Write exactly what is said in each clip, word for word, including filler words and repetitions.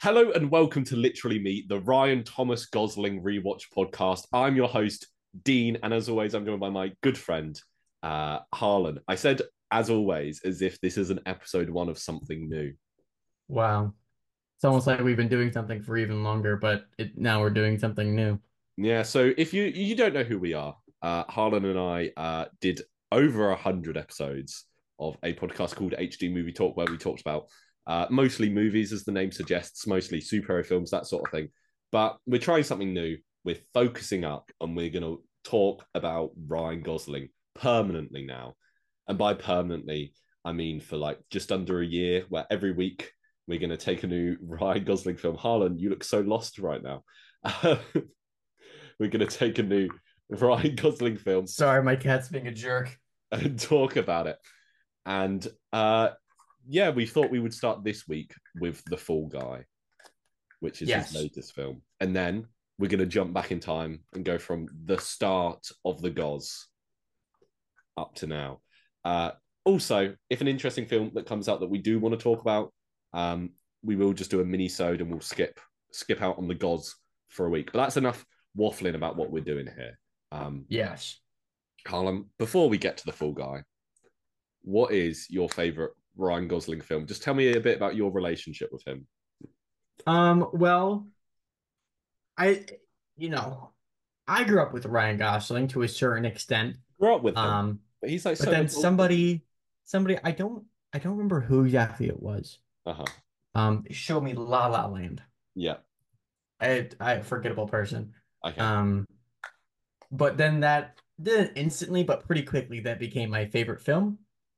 Hello and welcome to Literally Me, the Ryan Thomas Gosling rewatch podcast. I'm your host, Dean, and as always, I'm joined by my good friend, uh, Harlan. I said as always, as if this is an episode one of something new. Wow. It's almost like we've been doing something for even longer, but it, now we're doing something new. Yeah, so if you you don't know who we are, uh, Harlan and I uh, did over a hundred episodes of a podcast called H D Movie Talk, where we talked about uh, mostly movies, as the name suggests, mostly superhero films, that sort of thing. But we're trying something new. We're focusing up, and we're going to talk about Ryan Gosling permanently now. And by permanently, I mean for like just under a year, where every week we're going to take a new Ryan Gosling film. Harlan, you look so lost right now. We're going to take a new Ryan Gosling film Sorry, my cat's being a jerk. and talk about it. And uh, yeah, we thought we would start this week with The Fall Guy, which is his Yes. latest film. And then we're going to jump back in time and go from the start of the Goz up to now. Uh, also, if an interesting film that comes out that we do want to talk about, um, we will just do a mini-sode and we'll skip skip out on the Goz for a week. But that's enough waffling about what we're doing here. Um, Yes. Harlem, before we get to the Fall Guy, what is your favorite Ryan Gosling film? Just tell me a bit about your relationship with him. Um, well, I, you know, I grew up with Ryan Gosling to a certain extent. Grew up with him, Um, but he's like but so then much older. somebody, somebody, I don't, I don't remember who exactly it was. Uh huh. Um, showed me La La Land. Yeah. I, I forgettable person. Okay. Um, but then that didn't instantly, but pretty quickly that became my favorite film.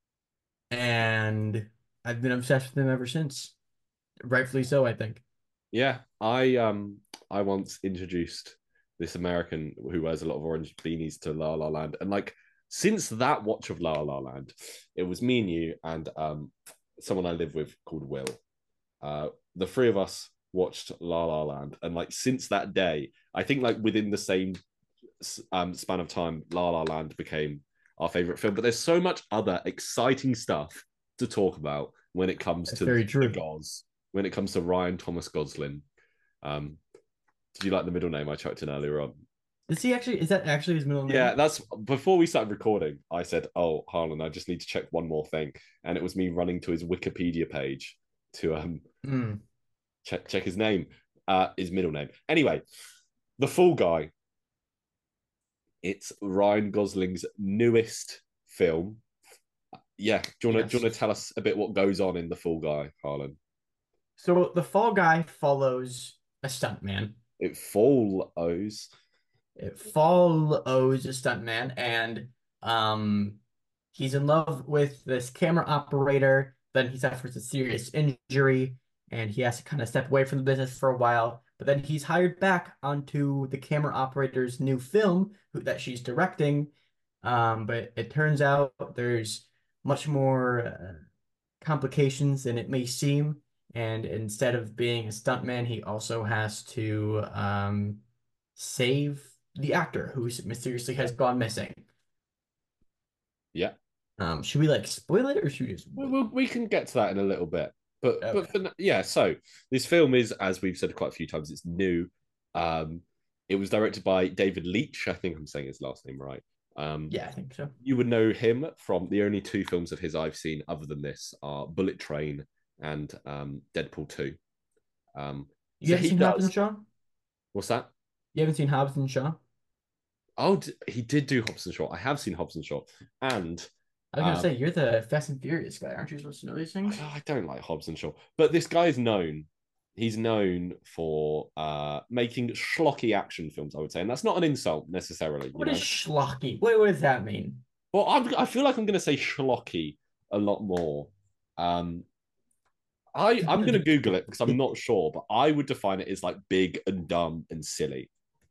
And I've been obsessed with him ever since. Rightfully so, I think. Yeah. I um I once introduced this American who wears a lot of orange beanies to La La Land, and like since that watch of La La Land, it was me and you and um someone I live with called Will. Uh, the three of us watched La La Land, and like since that day, I think like within the same um, span of time, La La Land became our favorite film. But there's so much other exciting stuff to talk about when it comes That's to very the true. Goz, when it comes to Ryan Thomas Gosling. Um, did you like the middle name I chucked in earlier on? Is he actually, is that actually his middle Yeah, name? that's before we started recording. I said, "Oh, Harlan, I just need to check one more thing," and it was me running to his Wikipedia page to um Mm, check check his name, uh, his middle name. Anyway, the Fall Guy. It's Ryan Gosling's newest film. Yeah, do you want to do you yes. want to tell us a bit what goes on in The Fall Guy, Harlan? So the Fall Guy follows a stuntman. It follows. It follows a stuntman, and um, he's in love with this camera operator. Then he suffers a serious injury, and he has to kind of step away from the business for a while. But then he's hired back onto the camera operator's new film who, that she's directing. Um, but it turns out there's much more uh, complications than it may seem. And instead of being a stuntman, he also has to um, save the actor who mysteriously has gone missing. Yeah, Um, should we like spoil it or should we just we, wait? we, we can get to that in a little bit, but but Okay. for, yeah. So this film is, as we've said quite a few times, it's new. Um, it was directed by David Leitch. I think I'm saying his last name right. Um, Yeah, I think so. you would know him from the only two films of his I've seen other than this are Bullet Train and um, Deadpool two. Um, You so haven't he seen Hobbs and does. Shaw? What's that? You haven't seen Hobbs and Shaw? Oh, he did do Hobbs and Shaw. I have seen Hobbs and Shaw, and I was gonna um, say you're the Fast and Furious guy, aren't you supposed to know these things? I don't like Hobbs and Shaw. But this guy is known. He's known for uh, making schlocky action films. I would say, and that's not an insult necessarily. You What is know. schlocky? What, what does that mean? Well, I'm, I feel like I'm going to say schlocky a lot more. Um, I I'm going to Google it because I'm not sure, but I would define it as like big and dumb and silly.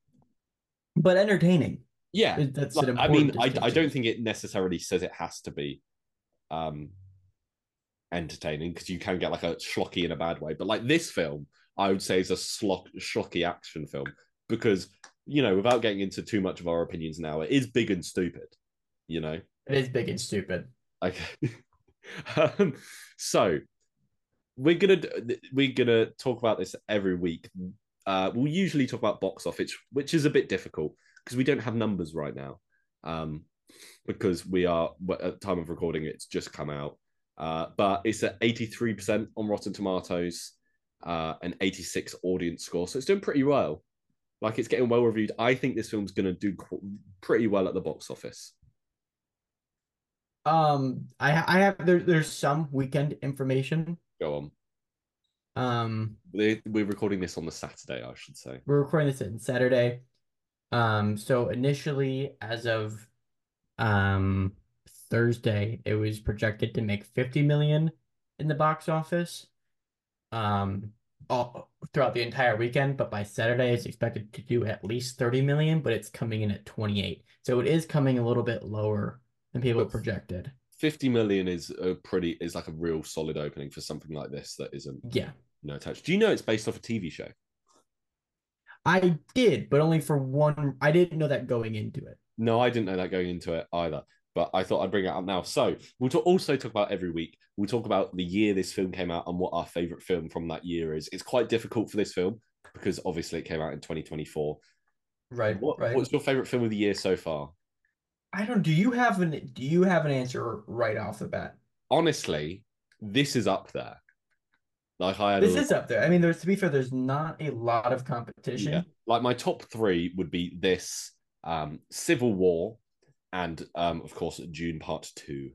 But entertaining. Yeah, That's like an I mean, important I I don't distinction. think it necessarily says it has to be um entertaining because you can get like a schlocky in a bad way. But like this film, I would say is a schlock, schlocky action film because you know, without getting into too much of our opinions now, it is big and stupid. You know, It is big and stupid. like um, so. we're gonna we're gonna talk about this every week. Uh, we'll usually talk about box office, which is a bit difficult because we don't have numbers right now. Um, because we are at the time of recording, it's just come out. Uh, but it's at eighty-three percent on Rotten Tomatoes, uh, an eighty-six audience score, so it's doing pretty well. Like it's getting well reviewed. I think this film's going to do pretty well at the box office. Um, I I have there, there's some weekend information. Go on. Um, We're, we're recording this on the Saturday, I should say. we're recording this on Saturday. Um, so initially, as of um Thursday, it was projected to make fifty million in the box office. Um, all throughout the entire weekend, but by Saturday, it's expected to do at least thirty million, but it's coming in at twenty-eight. So it is coming a little bit lower than people But projected. fifty million is a pretty is like a real solid opening for something like this that isn't Yeah. you know attached. Do you know it's based off a T V show? I did, but only for one. I didn't know that going into it. No, I didn't know that going into it either. But I thought I'd bring it up now. So we'll talk, also talk about every week. We'll talk about the year this film came out and what our favorite film from that year is. It's quite difficult for this film because obviously it came out in twenty twenty-four. Right, What, right. what's your favorite film of the year so far? I don't. Do you have an Do you have an answer right off the bat? Honestly, this is up there. Like I had This a, is up there. I mean, there's to be fair, there's not a lot of yeah, competition. like my top three would be this, um, Civil War, and um, of course Dune Part Two.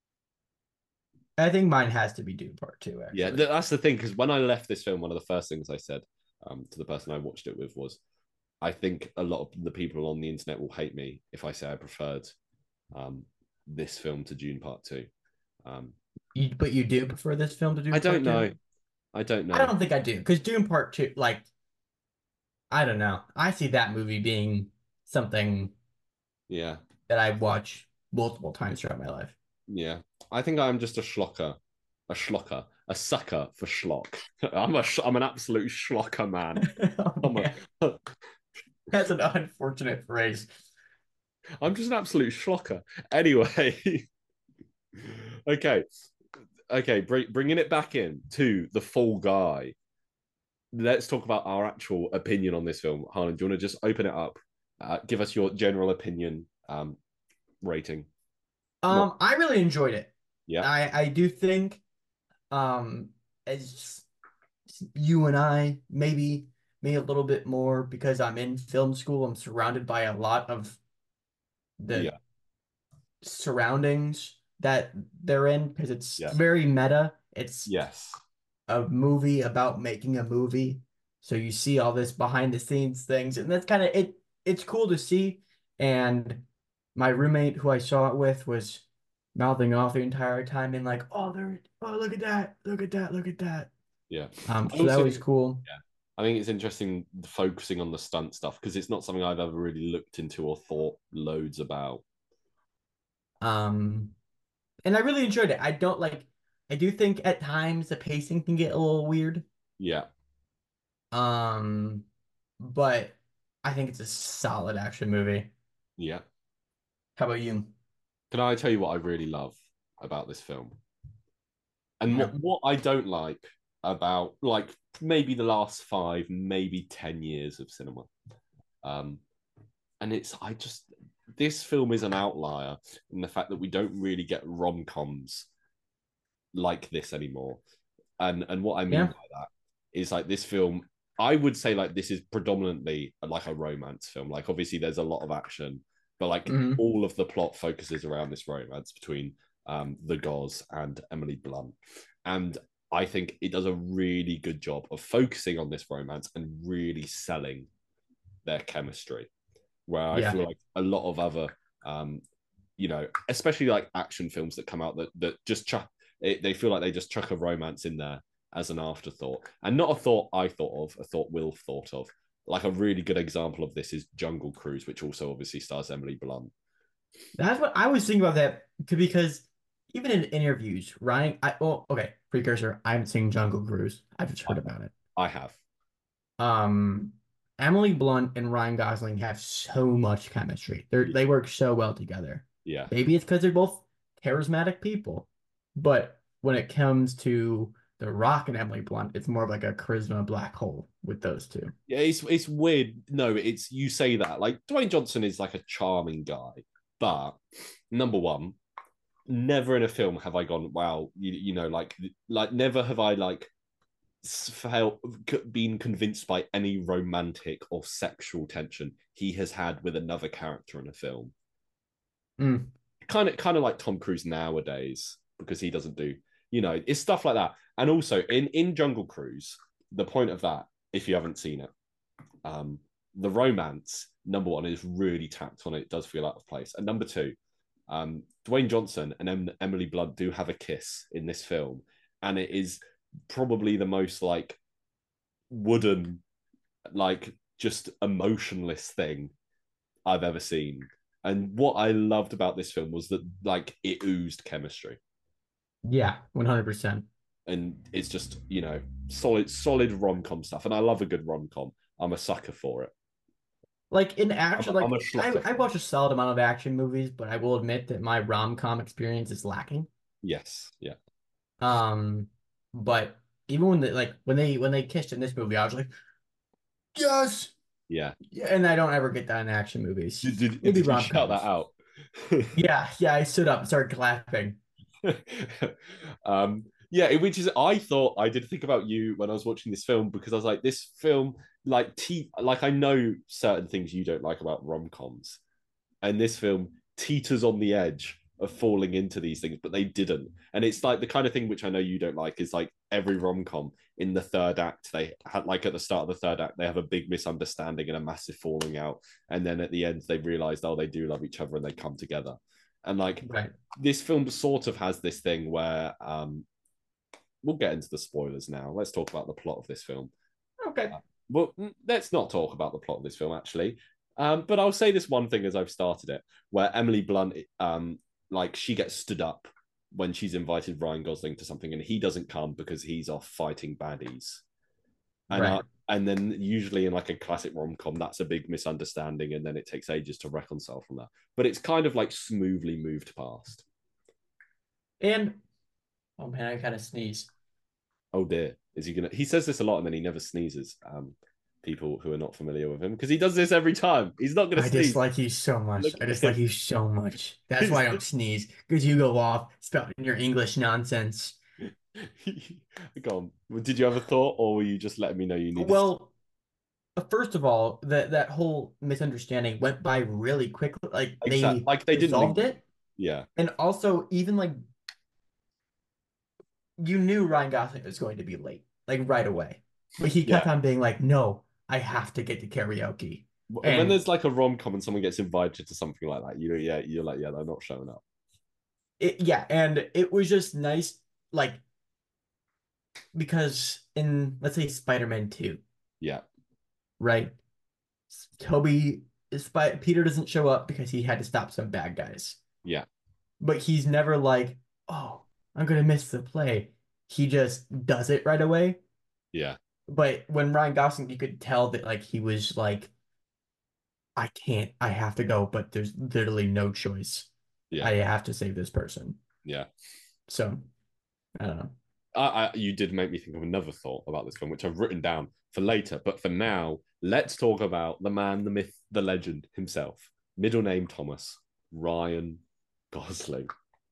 I think mine has to be Dune Part Two, Yeah, actually. th- that's the thing because when I left this film, one of the first things I said um, to the person I watched it with was, I think a lot of the people on the internet will hate me if I say I preferred um, this film to Dune Part Two. Um, You, but you do prefer this film to I Dune don't Part Two? know. I don't I know. don't think I do, because Dune Part Two, like, I don't know. I see that movie being something Yeah, that I watch multiple times throughout my life. yeah. I think I'm just a schlocker, a schlocker, a sucker for schlock. I'm a, sh- I'm an absolute schlocker man. Oh, I'm man. a, That's an unfortunate phrase. I'm just an absolute schlocker. Anyway, okay, okay. Bring, bringing it back in to the Fall Guy. Let's talk about our actual opinion on this film. Harlan, do you want to just open it up? Uh, give us your general opinion um, rating. Not, Um, I really enjoyed it. yeah, I I do think, um, as you and I maybe me a little bit more because I'm in film school. I'm surrounded by a lot of the yeah, surroundings that they're in because it's yeah, very meta. It's yes, a movie about making a movie. So you see all this behind the scenes things, and that's kind of it. It's cool to see. And my roommate, who I saw it with, was mouthing off the entire time and like, "Oh, there! Oh, look at that! Look at that! Look at that!" yeah. Um, I so that also, was cool. yeah, I think it's interesting focusing on the stunt stuff because it's not something I've ever really looked into or thought loads about. Um, and I really enjoyed it. I don't like. I do think at times the pacing can get a little weird. Yeah, Um, but I think it's a solid action movie. yeah. How about you? Can I tell you what I really love about this film? And Yeah. what, what I don't like about like maybe the last five, maybe ten years of cinema. Um, and it's I just this film is an outlier in the fact that we don't really get rom coms like this anymore. And and what I mean Yeah. by that is like this film, I would say like this is predominantly like a romance film. Like obviously there's a lot of action, but like Hmm. all of the plot focuses around this romance between um the Goz and Emily Blunt. And I think it does a really good job of focusing on this romance and really selling their chemistry. Where I Yeah. feel like a lot of other um you know, especially like action films that come out that that just chuck it, they feel like they just chuck a romance in there as an afterthought, and not a thought I thought of, a thought Will thought of. Like a really good example of this is Jungle Cruise, which also obviously stars Emily Blunt. That's what I was thinking about that because even in interviews, Ryan, I oh okay, precursor, I haven't seen Jungle Cruise. I've just I, heard about it. I have, Um, Emily Blunt and Ryan Gosling have so much chemistry. They're yeah, they work so well together. yeah, Maybe it's because they're both charismatic people, but when it comes to The Rock and Emily Blunt, it's more of like a charisma black hole with those two. Yeah, it's it's weird. No, it's you say that. Like Dwayne Johnson is like a charming guy, but number one, never in a film have I gone, wow, you, you know, like like never have I like felt been convinced by any romantic or sexual tension he has had with another character in a film. Mm. Kind of kind of like Tom Cruise nowadays because he doesn't do, you know, it's stuff like that. And also in in Jungle Cruise, the point of that, if you haven't seen it, um, the romance number one is really tapped on. It does feel out of place, and number two, um, Dwayne Johnson and em- Emily Blunt do have a kiss in this film, and it is probably the most like wooden, like just emotionless thing I've ever seen. And what I loved about this film was that like it oozed chemistry, Yeah, one hundred percent. and it's just you know solid solid rom com stuff. And I love a good rom com. I'm a sucker for it. Like in I'm action, a, I'm like a I, schlocker I for it. watch a solid amount of action movies, but I will admit that my rom-com experience is lacking. Yes, yeah, Um, but even when they like when they when they kissed in this movie, I was like, yes. yeah. Yeah, and I don't ever get that in action movies. Did, did, Maybe did you shout that rom-coms. out? Yeah, yeah, I stood up and started clapping. um, yeah, which is I thought I did think about you when I was watching this film because I was like, this film, like te- like I know certain things you don't like about rom coms, and this film teeters on the edge of falling into these things, but they didn't. And it's like the kind of thing which I know you don't like is like every rom com in the third act, they had like at the start of the third act, they have a big misunderstanding and a massive falling out. And then at the end, they realized, oh, they do love each other and they come together. And like Right. this film sort of has this thing where um, we'll get into the spoilers now. Let's talk about the plot of this film. Okay. Uh, well, let's not talk about the plot of this film actually. Um, but I'll say this one thing as I've started it, where Emily Blunt, um, like she gets stood up when she's invited Ryan Gosling to something, and he doesn't come because he's off fighting baddies. And Right. uh, and then usually in like a classic rom com, that's a big misunderstanding, and then it takes ages to reconcile from that. But it's kind of like smoothly moved past. And oh man, I kind of sneeze. Oh dear, is he gonna? He says this a lot, and then he never sneezes. Um, people who are not familiar with him, because he does this every time. He's not gonna I sneeze. dislike you so Look much. I at dislike him. you so much. That's He's why I don't sneeze. Because you go off spouting your English nonsense. Go on. Did you have a thought, or were you just letting me know you needed to? Well, first of all, that that whole misunderstanding went by really quickly. Like Exactly. they Like they didn't resolved leave. it, Yeah. and also even like you knew Ryan Gosling was going to be late, like right away. But he kept Yeah. on being like, "No, I have to get to karaoke." When And there's like a rom com and someone gets invited to something like that, you yeah, you're like, yeah, they're not showing up. it, yeah, and it was just nice, like because in let's say Spider-Man two, Yeah. right? Toby is Peter doesn't show up because he had to stop some bad guys. Yeah. But he's never like, oh, I'm gonna miss the play. He just does it right away. Yeah. But when Ryan Gosling, you could tell that like he was like, I can't, I have to go, but there's literally no choice. Yeah. I have to save this person. Yeah. So I don't know. I, I, you did make me think of another thought about this film, which I've written down for later. But for now, let's talk about the man, the myth, the legend himself. Middle name Thomas, Ryan Gosling.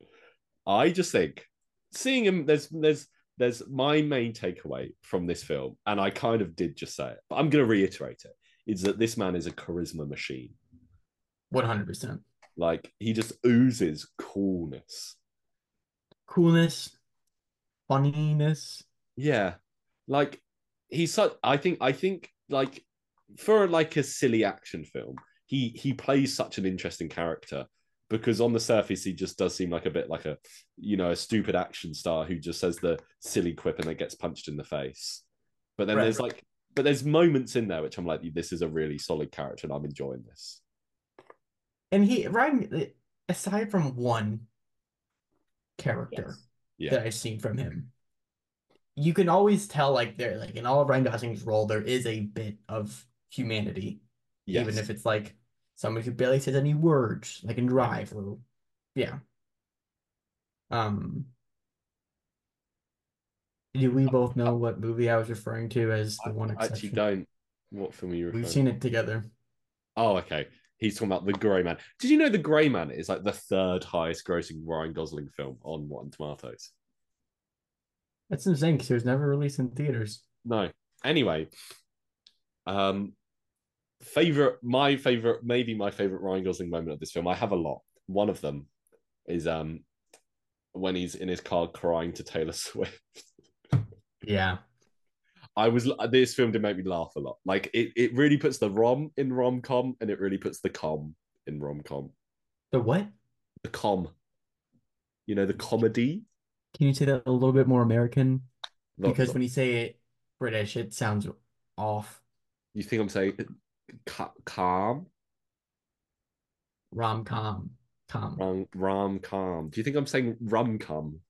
I just think seeing him, there's there's there's my main takeaway from this film, and I kind of did just say it, but I'm going to reiterate it, is that this man is a charisma machine. one hundred percent. Like he just oozes coolness. Coolness, funniness. Yeah, like he's such. I think I think like for like a silly action film, he he plays such an interesting character because on the surface he just does seem like a bit like a you know a stupid action star who just says the silly quip and then gets punched in the face. But then Right. there's like but there's moments in there which I'm like this is a really solid character and I'm enjoying this. And he Ryan, aside from one character Yes. Yeah. that I've seen from him, you can always tell like there like in all of Ryan Gosling's role there is a bit of humanity, Yes. even if it's like someone who barely says any words, like in Drive or yeah. Um Do we both know what movie I was referring to as the one I actually exception? don't. What film are you We've referring? seen it together. Oh, okay. He's talking about The Grey Man. Did you know The Grey Man is like the third highest grossing Ryan Gosling film on Rotten Tomatoes? That's insane because it was never released in theaters. No. Anyway, um, favorite, my favorite, maybe my favorite Ryan Gosling moment of this film. I have a lot. One of them is um when he's in his car crying to Taylor Swift. Yeah. I was this film did make me laugh a lot. Like it, it really puts the rom in rom com, and it really puts the com in rom com. The what? The com, you know, the comedy. Can you say that a little bit more American? The, Because the, when you say it British, it sounds off. you think I'm saying ca- calm, Rom-com. Com. rom rom com? Do you think I'm saying rum cum?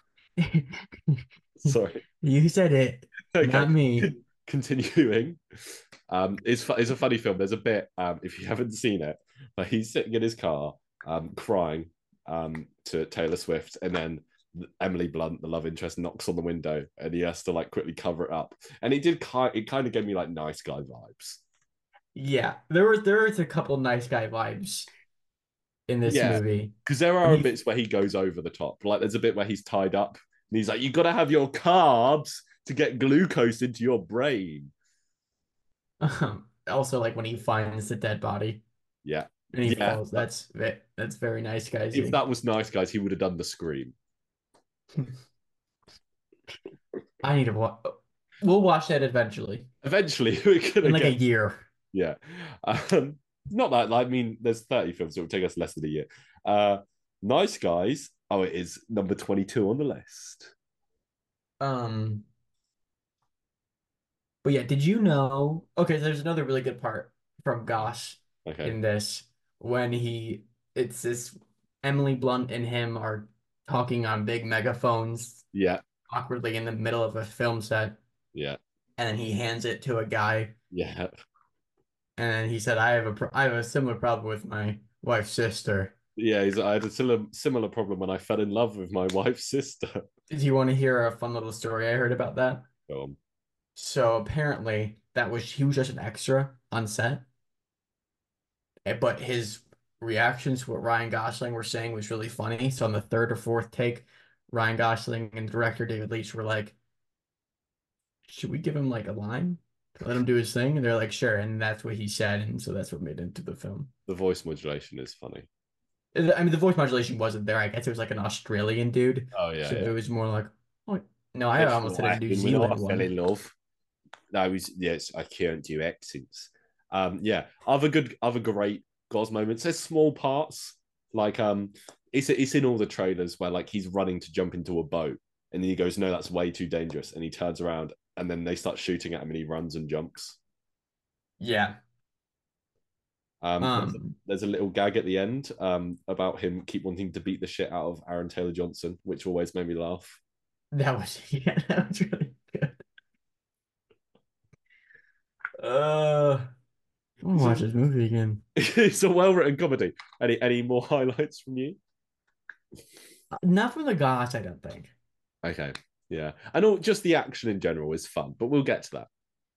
Sorry. You said it, Okay. not me. Continuing, um, it's it's a funny film. There's a bit, um, if you haven't seen it, but he's sitting in his car, um, crying, um, to Taylor Swift, and then Emily Blunt, the love interest, knocks on the window, and he has to like quickly cover it up. And it did kind, it kind of gave me like nice guy vibes. Yeah, there was there was a couple nice guy vibes in this Yeah, movie. because there When are he bits where he goes over the top. Like there's a bit where he's tied up, and he's like, "You got to have your carbs to get glucose into your brain." um, also like when he finds the dead body Yeah, and he yeah. falls. That's ve- that's very nice, If guysy. that was nice, guys, he would have done the scream. I need to watch. We'll watch that eventually Eventually, we're in gonna like a get, year. yeah. Um, not that I mean, there's thirty films, so it will take us less than a year. Uh, Nice Guys. Oh, it is number twenty-two on the list. Um, but yeah, did you know? Okay, there's another really good part from Gosh Okay. in this when he it's this Emily Blunt and him are talking on big megaphones Yeah. awkwardly in the middle of a film set, Yeah. and then he hands it to a guy, Yeah. and then he said, "I have a pro I have a similar problem with my wife's sister." Yeah. He's, I had a similar, similar problem when I fell in love with my wife's sister. Do you want to hear a fun little story I heard about that? Go on. So apparently that was he was just an extra on set, eh, but his reactions to what Ryan Gosling were saying was really funny. So on the third or fourth take, Ryan Gosling and director David Leitch were like, "Should we give him like a line? Let him do his thing?" And they're like, "Sure." And that's what he said, and so that's what made it into the film. The voice modulation is funny. I mean, the voice modulation wasn't there. I guess it was like an Australian dude, Oh yeah, so it yeah. was more like, "Oh no," I That's almost what said a New happened when I Zealand fell one. in love. No, it was yes, I can't do accents. Um, yeah, other good, other great Gos moments. There's small parts like um, it's it's in all the trailers where like he's running to jump into a boat, and then he goes, "No, that's way too dangerous," and he turns around, and then they start shooting at him, and he runs and jumps. Yeah. Um, there's, Um, there's a little gag at the end um about him keep wanting to beat the shit out of Aaron Taylor Johnson, which always made me laugh. that was yeah, that was really good. Uh, I want to It's watch a this movie again. it's a well written comedy. Any any more highlights from you? Uh, Not from the gods, I don't think. Okay. Yeah. I know just the action in general is fun, but we'll get to that.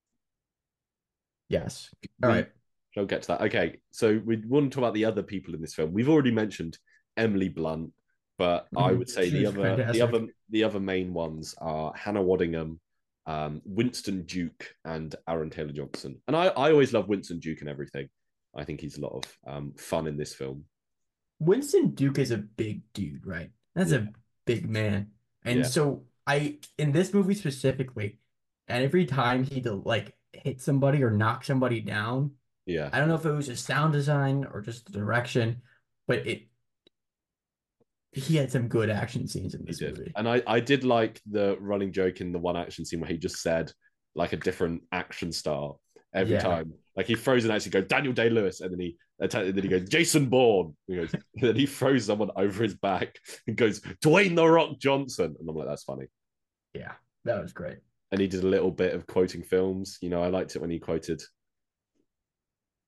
Yes. All We right. shall get to that. Okay. So we want to talk about the other people in this film. We've already mentioned Emily Blunt, but I Mhm. would say She the was other the other fantastic. the other main ones are Hannah Waddingham, um, Winston Duke, and Aaron Taylor Johnson. And I, I always love Winston Duke and everything. I think he's a lot of um, fun in this film. Winston Duke is a big dude, right? That's Yeah. a big man. And Yeah. so I, in this movie specifically, and every time he to like hit somebody or knock somebody down, Yeah. I don't know if it was a sound design or just the direction, but it he had some good action scenes in He this did. movie. And I, I did like the running joke in the one action scene where he just said like a different action star every Yeah. time. Like he throws an action, goes Daniel Day Lewis, and then he and then he goes Jason Bourne. He goes, and then he throws someone over his back and goes Dwayne the Rock Johnson. And I'm like, that's funny. Yeah. That was great. And he did a little bit of quoting films. You know, I liked it when he quoted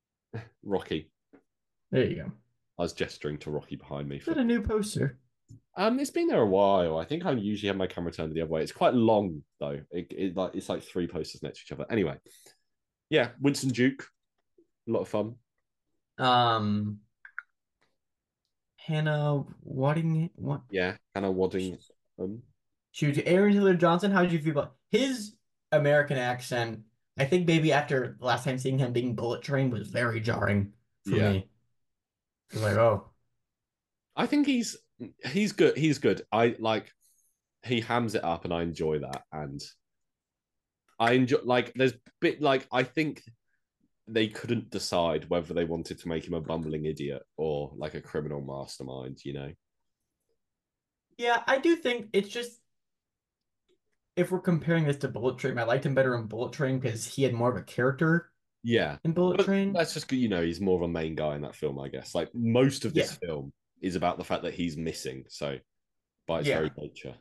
Rocky. There you go. I was gesturing to Rocky behind me Is for that a new poster? Um, it's been there a while. I think I usually have my camera turned the other way. It's quite long though. It, it like it's like three posters next to each other. Anyway, yeah, Winston Duke, a lot of fun. Um, Hannah Wadding, what? Yeah, Hannah Wadding. Um, Shoot, Aaron Taylor Johnson. How did you feel about his American accent? I think maybe after the last time seeing him being Bullet Train was very jarring for yeah, me. It was like, oh, I think he's he's good. He's good. I like he hams it up, and I enjoy that. And I enjoy like there's bit like I think they couldn't decide whether they wanted to make him a bumbling idiot or like a criminal mastermind. You know? yeah. I do think it's just if we're comparing this to Bullet Train, I liked him better in Bullet Train because he had more of a character Yeah, in Bullet but Train. that's just you know he's more of a main guy in that film, I guess. Like most of this Yeah, film is about the fact that he's missing. So by its yeah. very nature,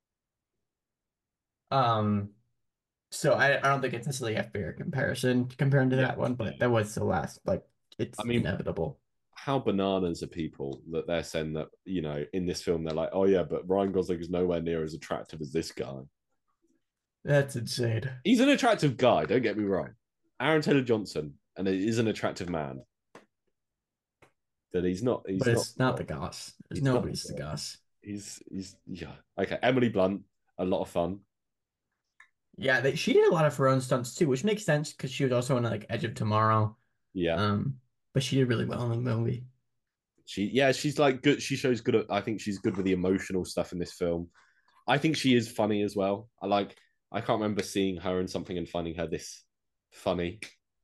Um, so I, I don't think it's necessarily a fair comparison comparing to yeah. that one, Yeah. but that was the last. Like, I it's mean, inevitable. how bananas are people that they're saying that you know in this film they're like, oh yeah, but Ryan Gosling is nowhere near as attractive as this guy. That's insane. He's an attractive guy. Don't get me wrong. Aaron Taylor Johnson, and he is an attractive man. That he's not. He's But not. it's not the Goss. There's He's not. nobody's the Goss. He's. He's. Yeah. Okay. Emily Blunt, a lot of fun. Yeah, they, she did a lot of her own stunts too, which makes sense because she was also in like Edge of Tomorrow. Yeah. Um, but she did really well in the movie. She. Yeah. She's like good. She shows good. At, I think she's good with the emotional stuff in this film. I think she is funny as well. I like. I can't remember seeing her in something and finding her this funny.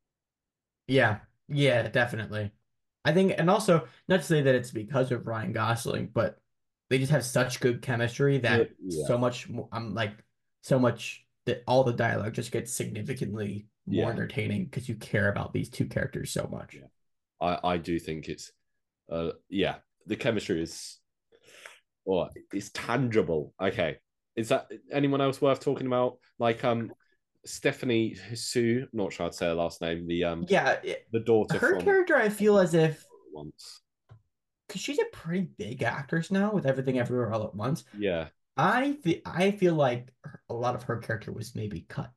Yeah, yeah, definitely. I think, and also not to say that it's because of Ryan Gosling, but they just have such good chemistry Yeah. that Yeah. so much more, I'm like so much that all the dialogue just gets significantly more Yeah. entertaining because you care about these two characters so much. Yeah. I. I do think it's. Uh. Yeah. The chemistry is. Oh, it's tangible. Okay. Is that anyone else worth talking about? Like um Stephanie Sue, not sure I'd say her last name. The um Yeah, it, the daughter her from character, I feel as if once. because she's a pretty big actress now with Everything Everywhere All at Once. Yeah. I fe I feel like her- a lot of her character was maybe cut.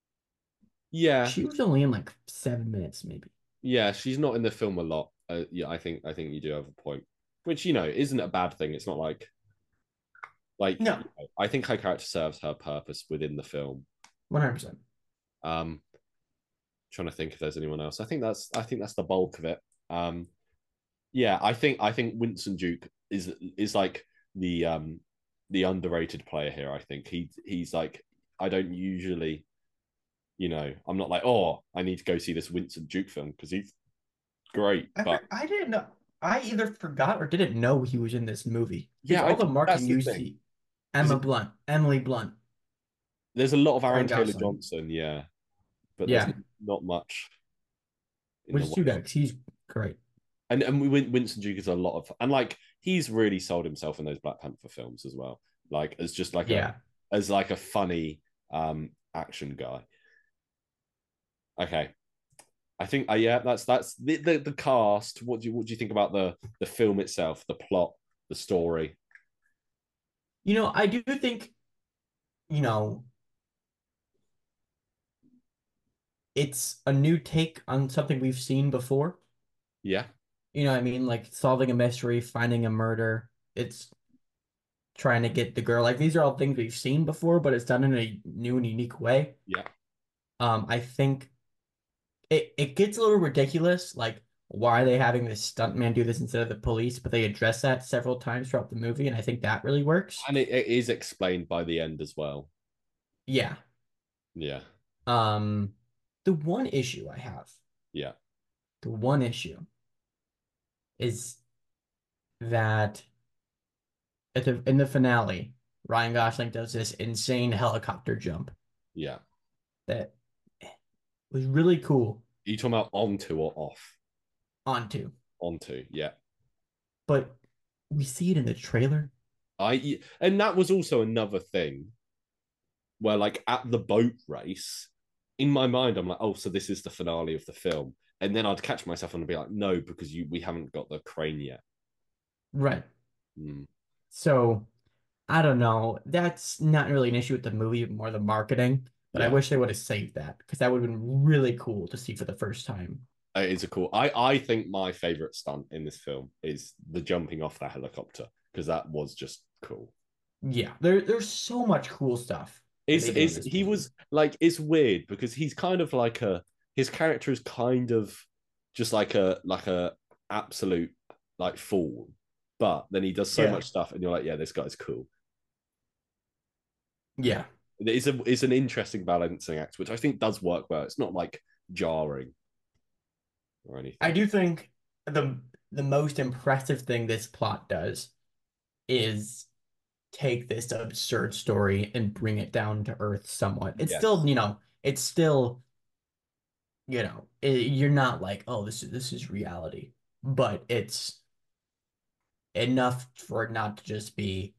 Yeah. She was only in like seven minutes, maybe. Yeah. She's not in the film a lot. Uh, yeah, I think I think you do have a point. Which, you know, isn't a bad thing. It's not like like you No, know, I think her character serves her purpose within the film. one hundred percent. Um trying to think if there's anyone else. I think that's I think that's the bulk of it. Um yeah, I think I think Winston Duke is is like the um the underrated player here. I think he he's like I don't usually, you know, I'm not like oh I need to go see this Winston Duke film because he's great, I but for, I didn't know. I either forgot or didn't know he was in this movie because yeah, I all the think that's marketing the you thing see, because Emma Blunt, Emily Blunt, there's a lot of Aaron Ryan Taylor Gosling. Johnson, yeah, but there's Yeah, not much in which the is too way. bad 'cause he's great. And and we Winston Duke is a lot of and like he's really sold himself in those Black Panther films as well, like as just like a Yeah. as like a funny um action guy. Okay, I think uh, yeah, that's that's the, the the cast. What do you what do you think about the the film itself, the plot, the story? You know, I do think, you know, it's a new take on something we've seen before. Yeah, You know what I mean? Like solving a mystery, finding a murder. It's trying to get the girl. Like these are all things we've seen before, but it's done in a new and unique way. yeah, Um, I think it, it gets a little ridiculous. Like, why are they having this stuntman do this instead of the police? But they address that several times throughout the movie, and I think that really works. and it, it is explained by the end as well. Yeah. Yeah, Um, the one issue I have, yeah, the one issue is that at the in the finale, Ryan Gosling does this insane helicopter jump yeah. that was really cool Are you talking about onto or off? onto, Onto, yeah. but we see it in the trailer. I and that was also another thing where like at the boat race, in my mind, I'm like, oh, so this is the finale of the film. And then I'd catch myself and be like, no, because you we haven't got the crane yet. Right. Mm. So I don't know. That's not really an issue with the movie, more the marketing. But I Yeah, wish they would have saved that because that would have been really cool to see for the first time. it is a cool. I I think my favorite stunt in this film is the jumping off that helicopter because that was just cool. Yeah, there there's so much cool stuff that Is they do in is this he movie. was like it's weird because he's kind of like a his character is kind of just like a like a absolute like fool, but then he does so Yeah. much stuff and you're like, yeah, this guy's cool. Yeah. It's a it's an interesting balancing act, which I think does work well. It's not like jarring or I anything. do think the the most impressive thing this plot does is take this absurd story and bring it down to earth somewhat. It's still, Yes. you know, it's still, you know, it, you're not like, oh, this is this is reality, but it's enough for it not to just be,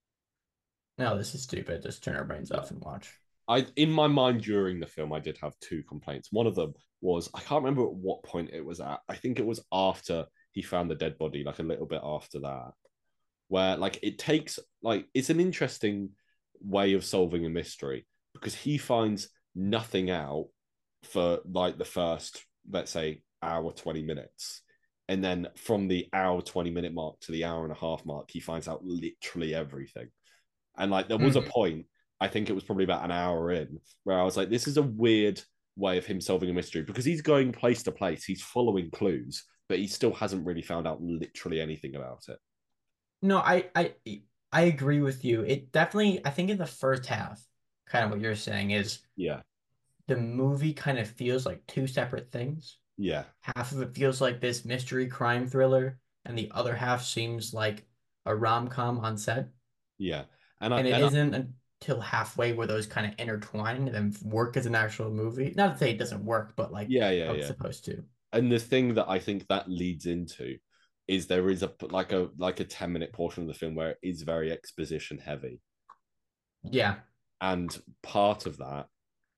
no, this is stupid. Just turn our brains Yeah. off and watch. I in my mind during the film, I did have two complaints. One of them was I can't remember at what point it was at. I think it was after he found the dead body, like a little bit after that, where like it takes like it's an interesting way of solving a mystery because he finds nothing out for like the first, let's say, hour twenty minutes. And then from the hour twenty minute mark to the hour and a half mark, he finds out literally everything. And like there was a Mhm. point, I think it was probably about an hour in, where I was like, this is a weird way of him solving a mystery because he's going place to place, he's following clues, but he still hasn't really found out literally anything about it. No, I I I agree with you. It definitely, I think in the first half, kind of what you're saying is Yeah. the movie kind of feels like two separate things. Yeah. Half of it feels like this mystery crime thriller, and the other half seems like a rom-com on set. Yeah. And I And it and I, isn't until halfway where those kind of intertwine and work as an actual movie. Not to say it doesn't work, but like yeah, yeah, how it's yeah. supposed to. And the thing that I think that leads into is there is a like a like a ten minute portion of the film where it is very exposition heavy. Yeah. And part of that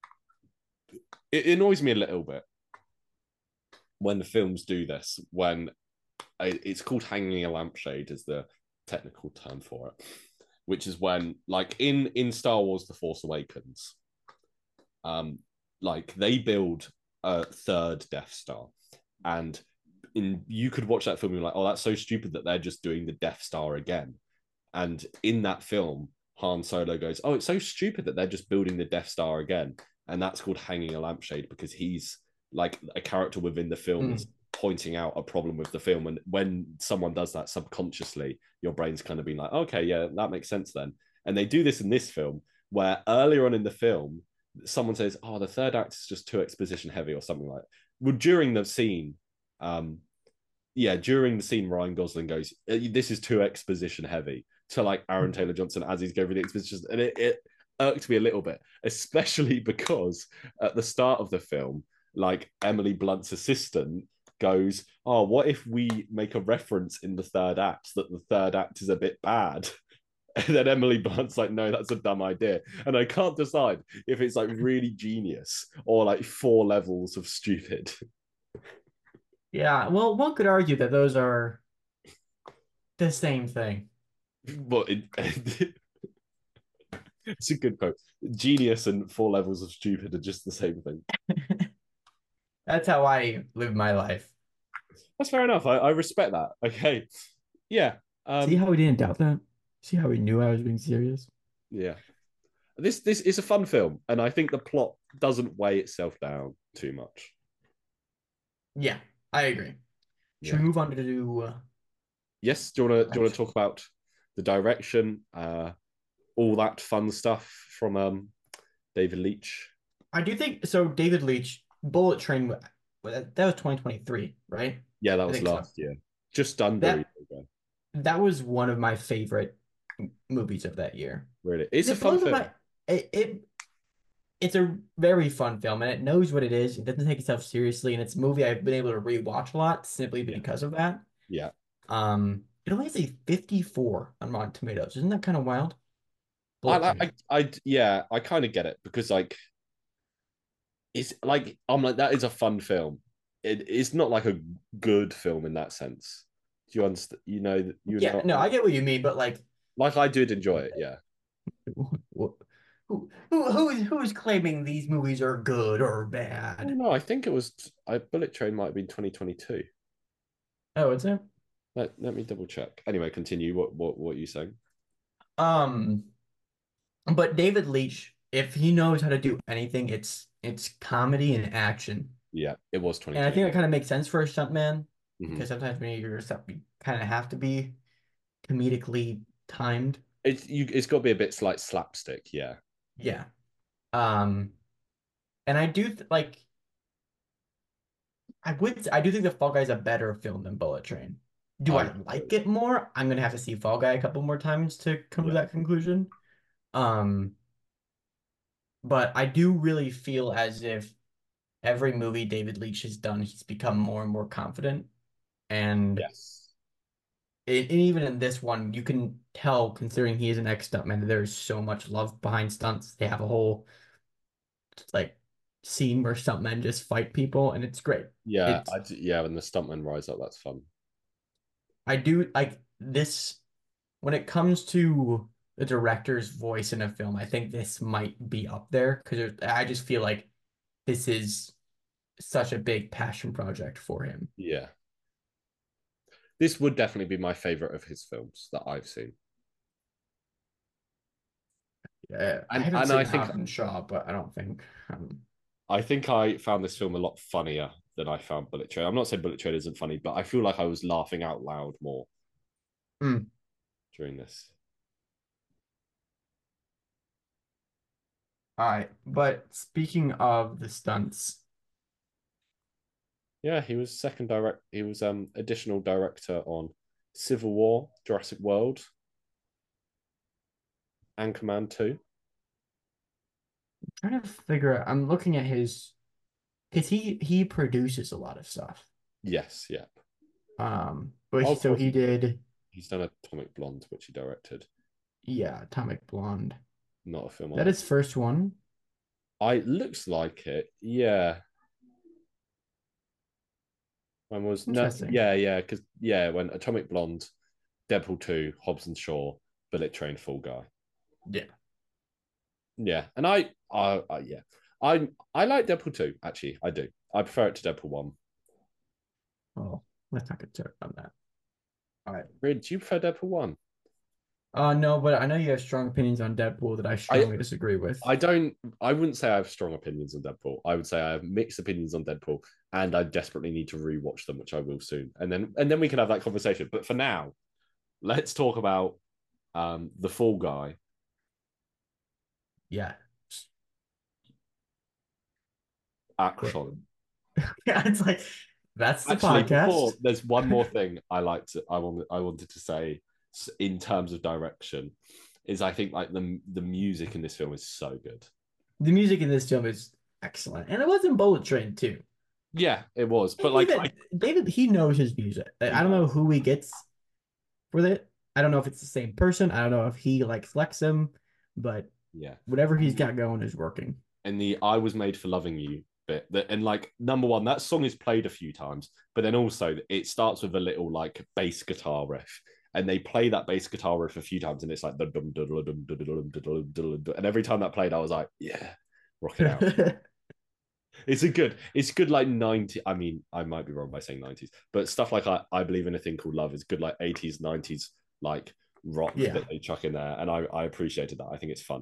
it annoys me a little bit when the films do this, when it's called hanging a lampshade is the technical term for it, which is when like in in Star Wars The Force Awakens, um like they build a third Death Star, and in you could watch that film and be like, oh, that's so stupid that they're just doing the Death Star again. And in that film, Han Solo goes, oh, it's so stupid that they're just building the Death Star again. And that's called hanging a lampshade because he's like a character within the film is Mm. pointing out a problem with the film. And when someone does that subconsciously, your brain's kind of being like, okay, yeah, that makes sense then. And they do this in this film where earlier on in the film, someone says, oh, the third act is just too exposition heavy or something like that. Well, during the scene, um, yeah, during the scene, Ryan Gosling goes, this is too exposition heavy to like Aaron Taylor Johnson as he's going through the exposition. And it, it irked me a little bit, especially because at the start of the film, like Emily Blunt's assistant goes, oh, what if we make a reference in the third act that the third act is a bit bad? And then Emily Blunt's like, no, that's a dumb idea. And I can't decide if it's like really genius or like four levels of stupid. Yeah. Well, one could argue that those are the same thing. But it, it's a good quote. Genius and four levels of stupid are just the same thing. That's how I live my life. That's fair enough. I, I respect that. Okay. Yeah. See Um, how he didn't doubt that? See how he knew I was being serious? yeah. This this is a fun film, and I think the plot doesn't weigh itself down too much. Yeah, I agree. Should Yeah. we move on to do uh, Yes. Do you wanna do you wanna direction? talk about the direction, uh, all that fun stuff from um David Leitch? I do think so. David Leitch, Bullet Train, wa- that was twenty twenty-three, right? Yeah, that I was think so. last year. Just under a year That ago. that was one of my favorite m- movies of that year. Really. It's a It fun blows film. my it, it it's a very fun film and it knows what it is. It doesn't take itself seriously, and it's a movie I've been able to rewatch a lot simply Yeah. because of that. Yeah. Um, it only has a fifty-four on Rotten Tomatoes. Isn't that kind of wild? Bullet I, Train. I, I, yeah, I kind of get it because like it's like I'm like that is a fun film. It, it's not like a good film in that sense. Do you understand? You know, you Yeah, know. no, I get what you mean, but like Like I did enjoy it, yeah. Who who who is who is claiming these movies are good or Oh bad? no, I think it was I Bullet Train might have been twenty twenty-two. Oh, it's it. Let, let me double check. Anyway, continue. What what what are you saying? Um, but David Leitch, if he knows how to do anything, it's it's comedy and action. Yeah, it was And I think that twenty twenty-two. kind of makes sense for a stuntman Mm-hmm. because sometimes when you're a stunt, you kind of have to be comedically timed. It's you. It's got to be a bit like slapstick. Yeah. Yeah. Um, and I do th like I would I do think the Fall Guy is a better film than Bullet Train. Do I I like it more? I'm gonna have to see Fall Guy a couple more times to come to yeah that conclusion. Um, but I do really feel as if every movie David Leitch has done, he's become more and more confident. And yes it, and even in this one, you can tell, considering he is an ex-stuntman, there's so much love behind stunts. They have a whole like scene where stuntmen just fight people, and it's great. yeah It's I d- yeah when the stuntmen rise up, that's fun. I do like this when it comes to the director's voice in a film. I think this might be up there because I just feel like this is such a big passion project for him. Yeah, this would definitely be my favorite of his films that I've seen. Yeah, I And haven't and I seen think Hobbs and Shaw, but I don't think um, I think I found this film a lot funnier than I found Bullet Train. I'm not saying Bullet Train isn't funny, but I feel like I was laughing out loud more mm, during this. all right. But speaking of the stunts, Yeah, he was second direct. He was um additional director on Civil War, Jurassic World, Anchorman two. I'm trying to figure out, I'm looking at his because he he produces a lot of stuff. Yes, yeah. Um, but Oh, he, of so course, he he, did, he's done Atomic Blonde, which he directed. yeah, Atomic Blonde. Not a film That I. is first one. I looks like it. Yeah. When was no? Interesting. Yeah, yeah. Because yeah, when Atomic Blonde, Deadpool two, Hobbs and Shaw, Bullet Train, Fall Guy. Yeah. Yeah, and I, I, I yeah, I, I like Deadpool two. Actually, I do. I prefer it to Deadpool one. Oh, let's not get started on that. All right. Really, do you prefer Deadpool one? Uh, no, but I know you have strong opinions on Deadpool that I I, strongly disagree with. I don't. I wouldn't say I have strong opinions on Deadpool. I would say I have mixed opinions on Deadpool, and I desperately need to rewatch them, which I will soon. And then, and then we can have that conversation. But for now, let's talk about um the Fall Guy Yeah. Great. action. Yeah, it's like that's the Actually, before podcast. there's one more thing I like to I want I wanted to say in terms of direction is I think like the the music in this film is so good. The music in this film is excellent. And it was in Bullet Train too. Yeah, it was, but And like I even David, he knows his music. he I don't know does. who he gets with it. I don't know if it's the same person. I don't know if he like flex him, but Yeah, whatever he's and got going is working. and the "I Was Made for Loving You" bit that and like number one that song is played a few times, but then also it starts with a little like bass guitar riff. And they play that bass guitar riff a few times, and it's like and every time that played, I was like, "Yeah, rock it out." It's a good, it's good like ninety. I mean, I might be wrong by saying nineties, but stuff like I, I believe in a thing called love is good like eighties, nineties like rock Yeah. that they chuck in there, and I I appreciated that. I think it's fun.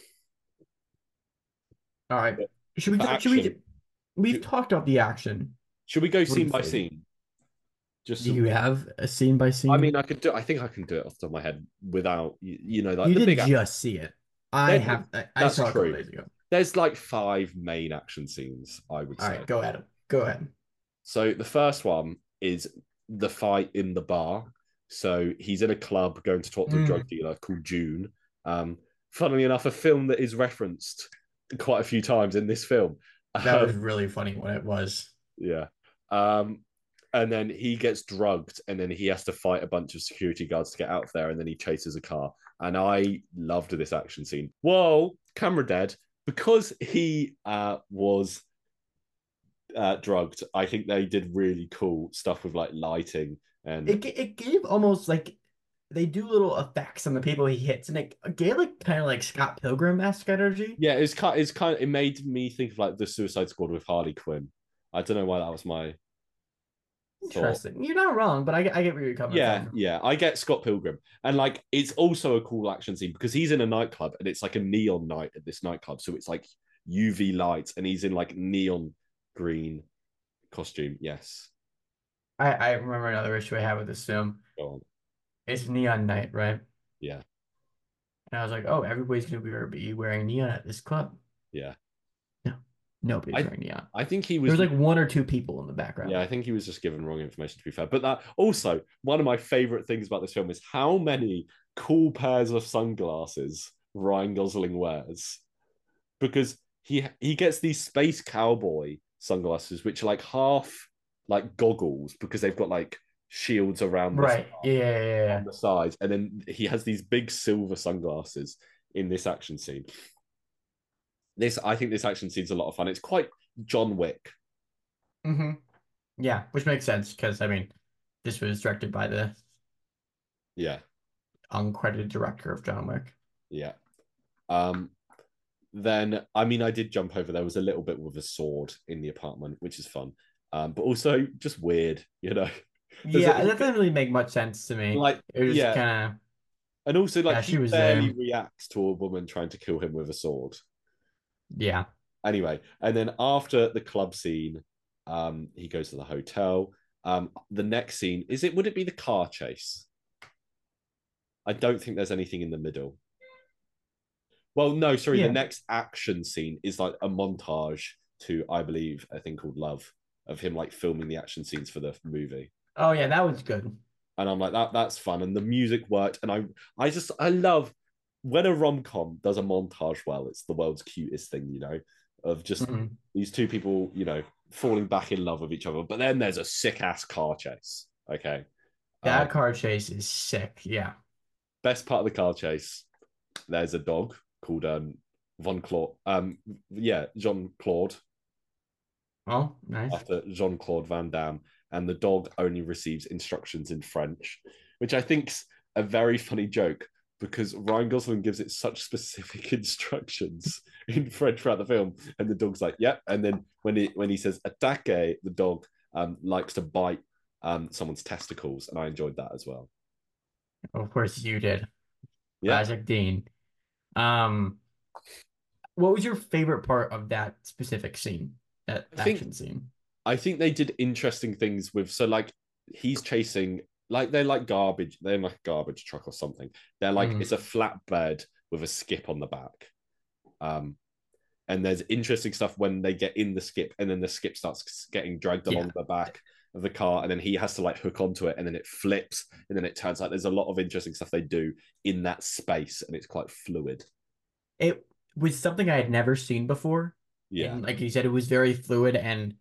All right. But Should for we should action, we we've should, talked about the action. should we go What do scene you by say? scene? Just Do so you we, have a scene by I mean, scene? I could do. I think I can do it off the top of my head without you, you know like You the didn't big action. just see it. I There, have I, I that's saw it a couple true. days ago. There's like five main action scenes, I would All say. right, go ahead. Go ahead. So the first one is the fight in the bar. So he's in a club going to talk to a drug Mm, dealer called June. Um, funnily enough, a film that is referenced quite a few times in this film. that was Um, really funny when it was. yeah. Um, and then he gets drugged, and then he has to fight a bunch of security guards to get out of there, and then he chases a car. And I loved this action scene. Whoa, camera dead. Because he uh, was uh, drugged, I think they did really cool stuff with like lighting and It it gave almost like they do little effects on the people he hits, and it gave like kind of like Scott Pilgrim-esque energy. Yeah, it's kind it's kind of, it made me think of like the Suicide Squad with Harley Quinn. I don't know why that was my thought. Interesting. You're not wrong, but I, I get where you're coming Yeah, from. yeah, I get Scott Pilgrim, and like it's also a cool action scene because he's in a nightclub and it's like a neon night at this nightclub, so it's like U V lights, and he's in like neon green costume. Yes, I, I remember another issue I had with this film. go on. It's Neon Night, right? Yeah, And I was like, oh, everybody's gonna be, be wearing neon at this club. yeah. No, nobody's I wearing neon. I think he There was. was like one or two people in the Yeah, background. I think he was just given wrong information, to be fair. But that also, one of my favorite things about this film is how many cool pairs of sunglasses Ryan Gosling wears. Because he he gets these space cowboy sunglasses, which are like half like goggles because they've got like shields around the Right. Yeah, yeah, yeah, on yeah. the sides, and then he has these big silver sunglasses in this action scene. This I think this action scene's a lot of fun. It's quite John Wick. Mm-hmm. Yeah, which makes sense because I mean, this was directed by the Yeah, uncredited director of John Wick. yeah. Um, then I mean, I did jump over. There was a little bit with a sword in the apartment, which is fun, um, but also just weird, you know. There's a, Yeah, that doesn't really make much sense to me. like, It was yeah, kind of, and also like yeah, she he was barely there. reacts to a woman trying to kill him with a sword. Yeah. Anyway, and then after the club scene, um, he goes to the hotel. Um, the next scene is it? Would it be the car chase? I don't think there's anything in the middle. Well, no, sorry. The Yeah. next action scene is like a montage to, I believe, a thing called Love of him like filming the action scenes for the movie. Oh yeah, that was good. And I'm like, that that's fun. And the music worked. And I I just I love when a rom-com does a montage well, it's the world's cutest thing, you know, of just Mhm. these two people, you know, falling back in love with each other. But then there's a sick ass car chase. Okay. Um, That car chase is sick. Yeah. best part of the car chase, there's a dog called um Von Claude. Um yeah, Jean Claude, Oh, nice. after Jean Claude Van Damme, and the dog only receives instructions in French, which I think's a very funny joke because Ryan Gosling gives it such specific instructions in French throughout the film, and the dog's like, "Yep." And then when he when he says "attaque," the dog um, likes to bite um, someone's testicles, and I enjoyed that as well. Of course you did. Yeah, Classic Dean. Um, what was your favorite part of that specific scene, that I think action scene? I think they did interesting things with so like he's chasing like they're like garbage, they're in like a garbage truck or something. They're like Mm, it's a flatbed with a skip on the back. Um and there's interesting stuff when they get in the skip and then the skip starts getting dragged yeah. along the back of the car and then he has to like hook onto it and then it flips and then it turns out there's a lot of interesting stuff they do in that space and it's quite fluid. It was something I had never seen before. Yeah. And like you said, it was very fluid and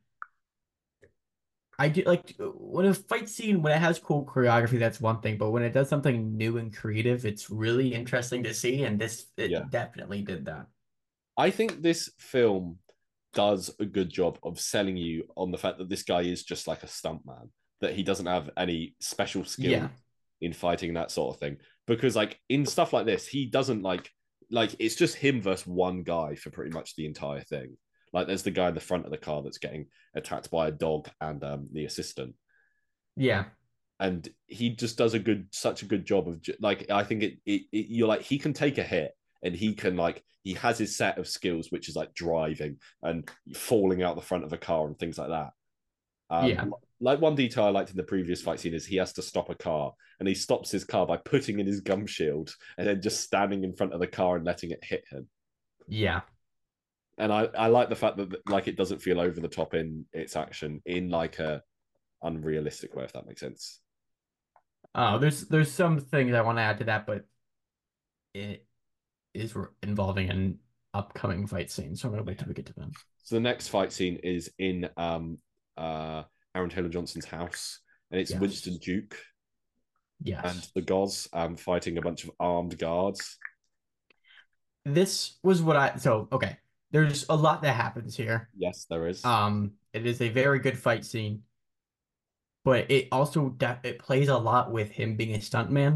I do like when a fight scene when it has cool choreography, that's one thing, but when it does something new and creative, it's really interesting to see, and this Yeah. it definitely did that. I think this film does a good job of selling you on the fact that this guy is just like a stuntman, that he doesn't have any special skill Yeah. in fighting that sort of thing. Because like in stuff like this, he doesn't like like it's just him versus one guy for pretty much the entire thing. Like there's the guy in the front of the car that's getting attacked by a dog and um, the assistant, Yeah. and he just does a good such a good job of like I think it, it, it you're like he can take a hit and he can like he has his set of skills which is like driving and falling out the front of a car and things like that. Um, Yeah. like one detail I liked in the previous fight scene is he has to stop a car and he stops his car by putting in his gum shield and then just standing in front of the car and letting it hit him. Yeah. And I, I like the fact that like it doesn't feel over the top in its action in like a unrealistic way, if that makes sense. Uh, there's there's some things I want to add to that, but it is involving an upcoming fight scene, so I'm gonna wait till we get to them. So the next fight scene is in um uh Aaron Taylor Johnson's house, and it's Yes. Winston Duke and Yes. the Gods um fighting a bunch of armed guards. This was what I so okay. There's a lot that happens here. Yes, there is. Um, it is a very good fight scene, but it also de it plays a lot with him being a stuntman.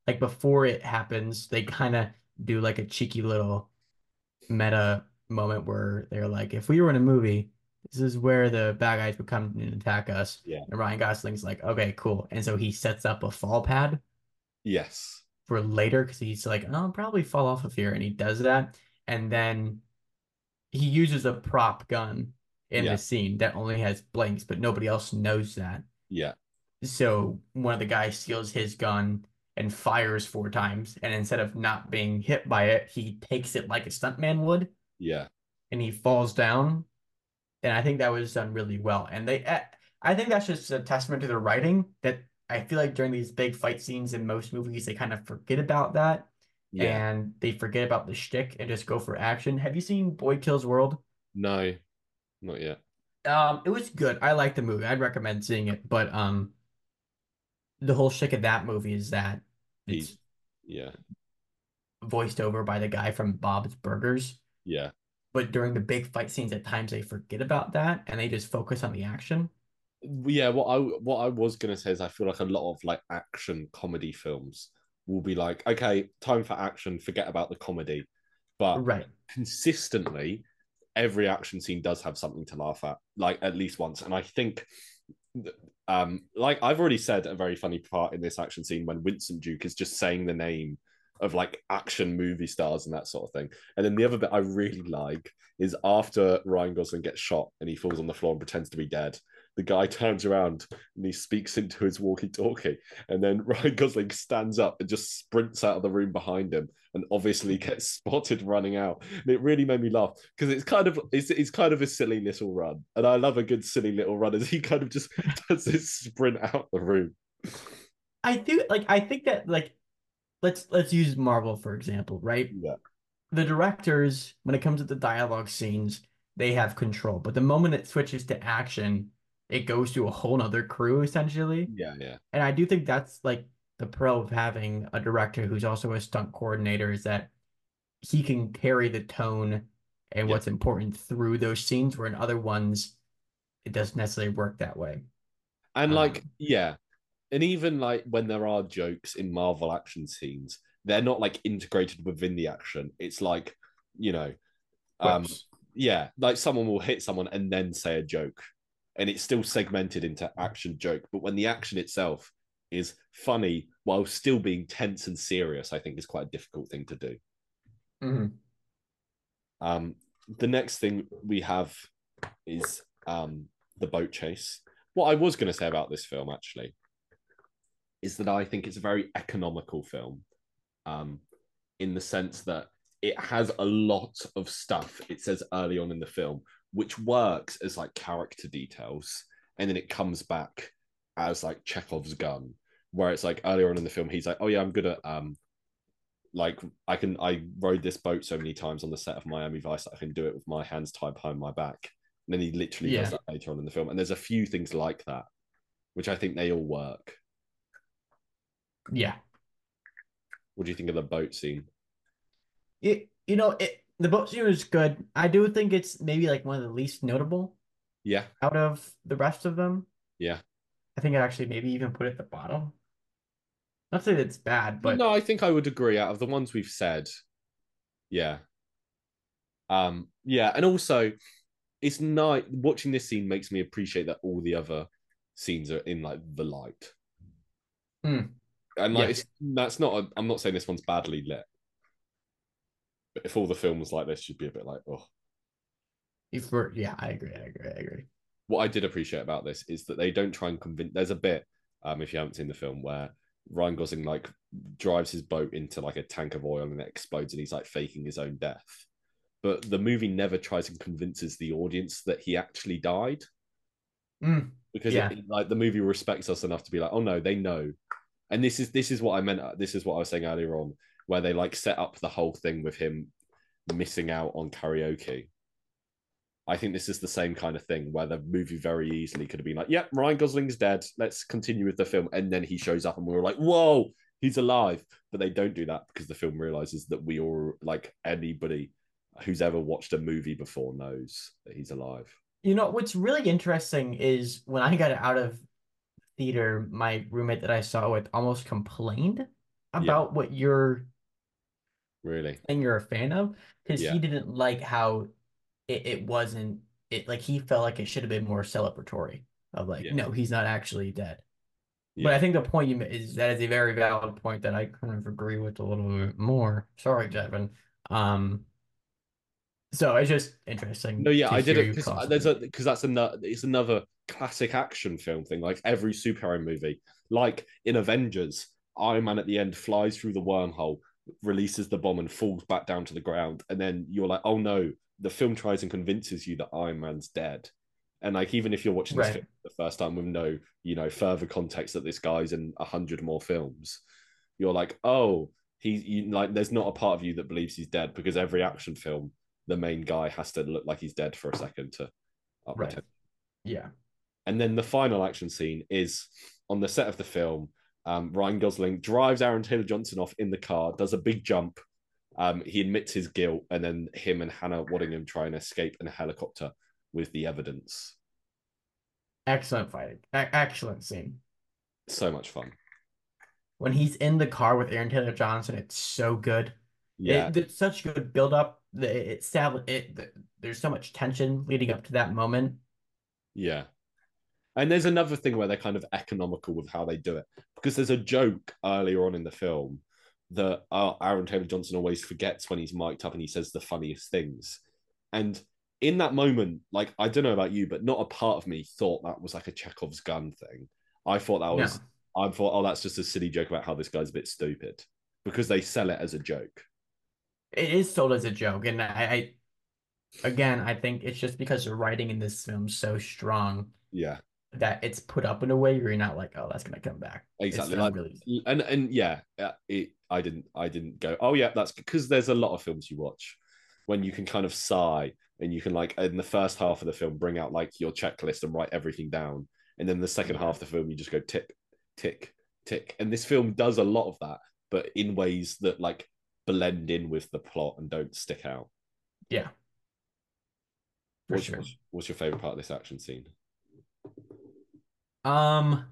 like before it happens, they kind of do like a cheeky little meta moment where they're like, if we were in a movie, this is where the bad guys would come and attack us. Yeah. And Ryan Gosling's like, okay, cool. And so he sets up a fall pad Yes. for later because he's like, oh, I'll probably fall off of here. And he does that. And then he uses a prop gun in Yeah. the scene that only has blanks, but nobody else knows that. Yeah. So one of the guys steals his gun and fires four times. And instead of not being hit by it, he takes it like a stuntman would Yeah. and he falls down. And I think that was done really well. And they, eh, I think that's just a testament to the writing that I feel like during these big fight scenes in most movies, they kind of forget about that Yeah. and they forget about the shtick and just go for action. Have you seen Boy Kills World? No, not yet. Um, it was good. I like the movie. I'd recommend seeing it. But um, the whole shtick of that movie is that He, it's yeah. voiced over by the guy from Bob's Burgers. Yeah. But during the big fight scenes, at times they forget about that and they just focus on the action. Yeah, what I what I was gonna say is I feel like a lot of like action comedy films will be like, okay, time for action, forget about the comedy. But Right. consistently, every action scene does have something to laugh at, like at least once. And I think um like I've already said a very funny part in this action scene when Winston Duke is just saying the name of like action movie stars and that sort of thing. And then the other bit I really like is after Ryan Gosling gets shot and he falls on the floor and pretends to be dead. The guy turns around and he speaks into his walkie-talkie, and then Ryan Gosling stands up and just sprints out of the room behind him, and obviously gets spotted running out. And it really made me laugh because it's kind of it's, it's kind of a silly little run, and I love a good silly little run as he kind of just does this sprint out the room. I do like I think that like let's let's use Marvel for example, right? Yeah, The directors, when it comes to the dialogue scenes, they have control. But the moment it switches to action, it goes to a whole nother crew essentially. yeah, yeah, And I do think that's like the pro of having a director who's also a stunt coordinator is that he can carry the tone and yeah. what's important through those scenes, where in other ones it doesn't necessarily work that way. And like, Um, yeah, and even like when there are jokes in Marvel action scenes, they're not like integrated within the action. It's like, you know, um, quips. yeah, like someone will hit someone and then say a joke, and it's still segmented into action joke. But when the action itself is funny while still being tense and serious, I think is quite a difficult thing to do. Mhm. Um, the next thing we have is um, the boat chase. What I was going to say about this film actually is that I think it's a very economical film, um, in the sense that it has a lot of stuff. It says early on in the film, which works as like character details, and then it comes back as like Chekhov's gun, where it's like earlier on in the film, he's like, "Oh yeah, I'm good at um, like I can I rode this boat so many times on the set of Miami Vice that I can do it with my hands tied behind my back." And then he literally does Yeah. that later on in the film, and there's a few things like that, which I think they all work. Yeah. What do you think of the boat scene? It, you know, it the boat scene was good. I do think it's maybe like one of the least notable Yeah, out of the rest of them. yeah. I think I actually maybe even put it at the bottom. Not say that it's bad, But but no, I think I would agree. Out of the ones we've said, yeah, um, yeah, and also it's nice watching this scene makes me appreciate that all the other scenes are in like the light, mm, and like yeah, it's that's not. A, I'm not saying this one's badly lit, but if all the film was like this, you'd be a bit like, oh. if we're yeah, I agree, I agree, I agree. What I did appreciate about this is that they don't try and convince. There's a bit, um, if you haven't seen the film, where Ryan Gosling like drives his boat into like a tank of oil and it explodes, and he's like faking his own death. But the movie never tries and convinces the audience that he actually died, Mm, because it, yeah, like the movie respects us enough to be like, oh no, they know. And this is this is what I meant. This is what I was saying earlier on, where they like set up the whole thing with him missing out on karaoke. I think this is the same kind of thing where the movie very easily could have been like, yep, Ryan Gosling's dead. Let's continue with the film. And then he shows up and we were like, whoa, he's alive. But they don't do that because the film realizes that we all, like anybody who's ever watched a movie before, knows that he's alive. you know what's really interesting is when I got out of theater, my roommate that I saw with almost complained Yeah, about what you're really. saying you're a fan of, because Yeah, he didn't like how it, it wasn't it like he felt like it should have been more celebratory of like, yeah, no, he's not actually dead. But I yeah. think the point you ma- is that is a very valid point that I kind of agree with a little bit more. Sorry, Devin. Um, so it's just No, interesting yeah, to I did hear it you because cross there's over. a because that's another it's another classic action film thing. Like every superhero movie, like in Avengers, Iron Man at the end flies through the wormhole, releases the bomb, and falls back down to the ground. And then you're like, oh no, the film tries and convinces you that Iron Man's dead. And like even if you're watching this Right. film for the first time with no, you know, further context that this guy's in a hundred more films, you're like, oh, he's you, like, there's not a part of you that believes he's dead because every action film the main guy has to look like he's dead for a second to up the Right. tension. Yeah. And then the final action scene is on the set of the film. Um, Ryan Gosling drives Aaron Taylor Johnson off in the car, does a big jump. Um, he admits his guilt, and then him and Hannah Waddingham try and escape in a helicopter with the evidence. Excellent fighting. E- excellent scene. So much fun. When he's in the car with Aaron Taylor Johnson, it's so good. Yeah, It, it's such good build up. It, it, established it, there's so much tension leading up to that moment. yeah. And there's another thing where they're kind of economical with how they do it because there's a joke earlier on in the film that uh, Aaron Taylor Johnson always forgets when he's mic'd up and he says the funniest things. And in that moment, like, I don't know about you, but not a part of me thought that was like a Chekhov's gun thing. I thought that No, was, I thought, oh, that's just a silly joke about how this guy's a bit stupid because they sell it as a joke. it is sold as a joke, and I, I again, I think it's just because the writing in this film is so strong Yeah. that it's put up in a way where you're not like, oh, that's gonna come back. It's Exactly. done Like, really. and and yeah, uh, it. I didn't. I didn't go. Oh yeah, that's because there's a lot of films you watch when you can kind of sigh and you can like in the first half of the film bring out like your checklist and write everything down, and then the second Yeah, half of the film you just go tick, tick, tick. And this film does a lot of that, but in ways that like blend in with the plot and don't stick out. yeah, for What's sure. what's, what's your favorite part of this action scene? Um,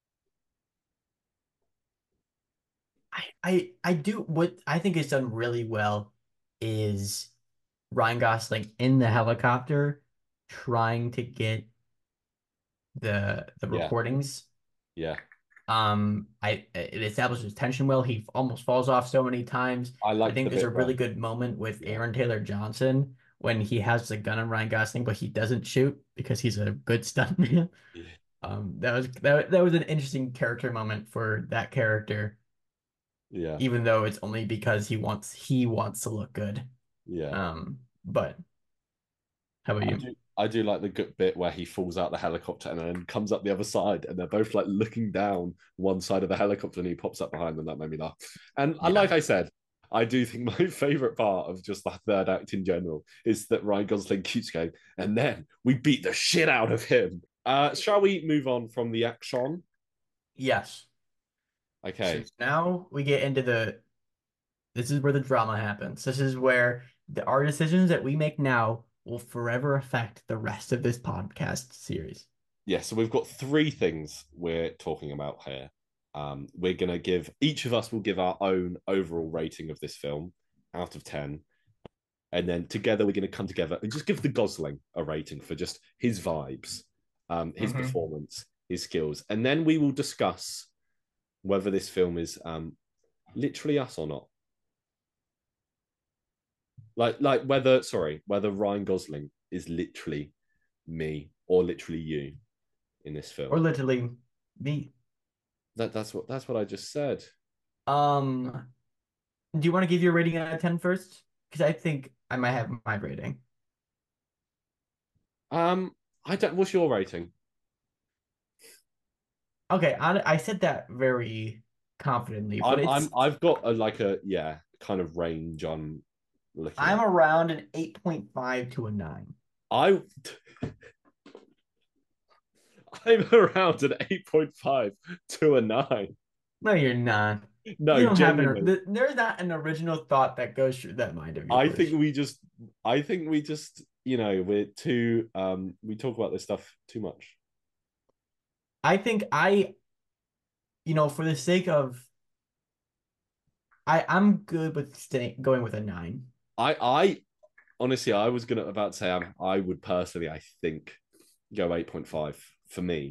I, I, I do what I think is done really well is Ryan Gosling in the helicopter trying to get the the Yeah, recordings. yeah. Um, I it establishes tension well. He almost falls off so many times. I I liked think the there's a bit where really good moment with yeah, Aaron Taylor Johnson when he has the gun on Ryan Gosling, but he doesn't shoot because he's a good stuntman. yeah, Um, that was that, that was an interesting character moment for that character, yeah. even though it's only because he wants he wants to look good. Yeah. Um, but how about I you? do I do like the good bit where he falls out the helicopter and then comes up the other side and they're both like looking down one side of the helicopter and he pops up behind them. That made me laugh. And, and Yeah. like I said, I do think my favorite part of just the third act in general is that Ryan Gosling keeps going, and then we beat the shit out of him. Uh, shall we move on from the action? Yes. So Okay. now we get into the this is where the drama happens. This is where the our decisions that we make now will forever affect the rest of this podcast series. Yeah, so we've got three things we're talking about here. Um, we're going to give, each of us will give our own overall rating of this film out of ten. And then together we're going to come together and just give the Gosling a rating for just his vibes, um, his Mm-hmm. performance, his skills. And then we will discuss whether this film is um, literally us or not. Like, like whether, sorry, whether Ryan Gosling is literally me or literally you in this Or film. literally me. That that's what that's what I just said. Um, do you want to give your rating out of ten first? Because I think I might have my rating. Um, I don't. What's your rating? Okay, I, I said that very confidently, but I'm I'm it's I've got a like a yeah kind of range I'm looking I'm at. around an eight point five to a nine. I I'm around an eight point five to a nine. No, you're not. You No, don't have an genuinely. th- there's not an original thought that goes through that mind of I think yours. we just I think we just, you know, we're too um we talk about this stuff too much. I think I, you know, for the sake of I I'm good with staying going with a nine. I I honestly I was gonna about to say I'm, I would personally I think go eight point five for me.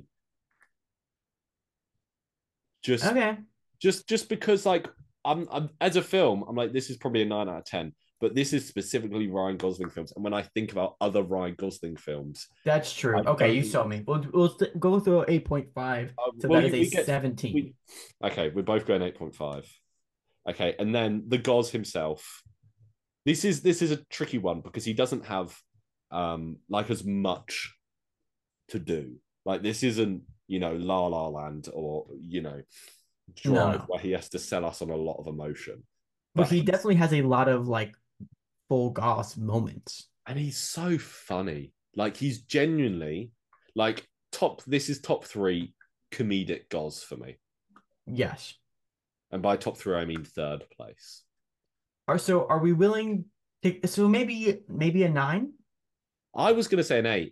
Just Okay. just just because like I'm, I'm as a film, I'm like this is probably a nine out of ten. But this is specifically Ryan Gosling films, and when I think about other Ryan Gosling films, That's I true. Okay, you don't. saw me. We'll we'll st go through eight point five. Uh, So well, that is you, a we get seventeen. we. Okay, we're both going eight point five. Okay, and then the Gos himself. This is this is a tricky one because he doesn't have um like as much to do. Like this isn't you know La La Land or you know No, Drive no. where he has to sell us on a lot of emotion. But But he he's definitely has a lot of like full goss moments. and he's so funny. Like he's genuinely like top. This is top three comedic Gos for me, Yes. and by top three I mean third place. Are so are we willing to so maybe maybe a nine? I was going to say an eight,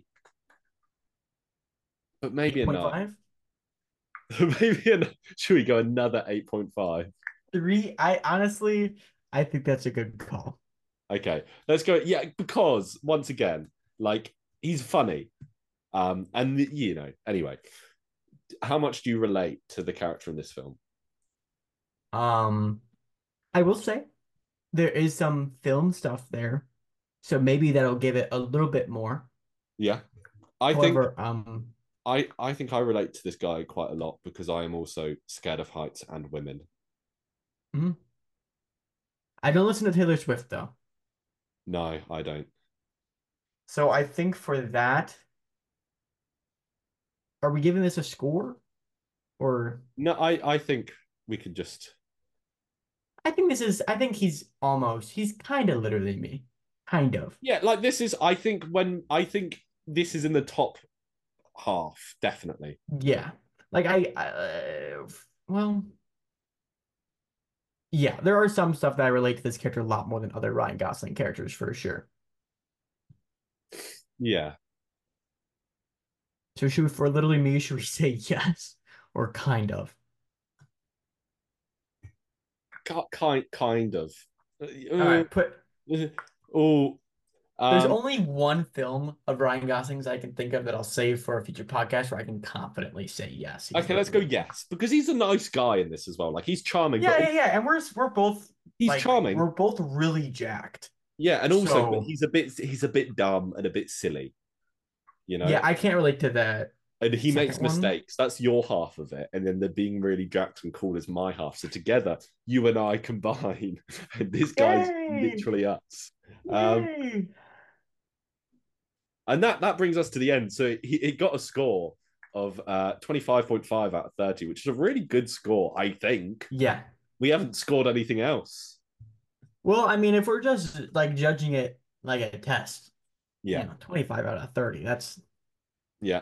but maybe a nine. eight point five? maybe an, should we go another eight point five? Three, I honestly I think that's a good call. Okay, let's go. Yeah, because once again, like he's funny, um, and you know. Anyway, how much do you relate to the character in this film? Um, I will say there is some film stuff there, so maybe that'll give it a little bit more. Yeah, I think However, um, I I think I relate to this guy quite a lot because I am also scared of heights and women. mhm. I don't listen to Taylor Swift though. No, I don't. So I think for that, are we giving this a score? Or No, I I think we could just I think this is I think he's almost he's kind of literally me. Kind of. yeah, like this is I think when I think this is in the top half, definitely. Yeah. Like I, uh, well, yeah, there are some stuff that I relate to this character a lot more than other Ryan Gosling characters for sure. Yeah. So should we, for literally me, should we say yes or kind of? Kind kind of. All Uh, right, put oh, there's um, only one film of Ryan Gosling's I can think of that I'll save for a future podcast where I can confidently say yes, he's okay, let's go literally. yes because he's a nice guy in this as well. Like he's charming, but Yeah, yeah, also, yeah. And we're we're both he's like charming. we're both really jacked. Yeah, and also, but So he's a bit he's a bit dumb and a bit silly, you know. yeah, I can't relate to that And he makes second one. mistakes. That's your half of it, and then the being really jacked and cool is my half. So together, you and I combine, and this guy's Yay! literally us. Um, Yay! and that that brings us to the end. So he it got a score of uh twenty-five point five out of thirty, which is a really good score, I think. Yeah. We haven't scored anything else. Well, I mean, if we're just like judging it like a test, you Yeah, know, twenty-five out of thirty, that's yeah.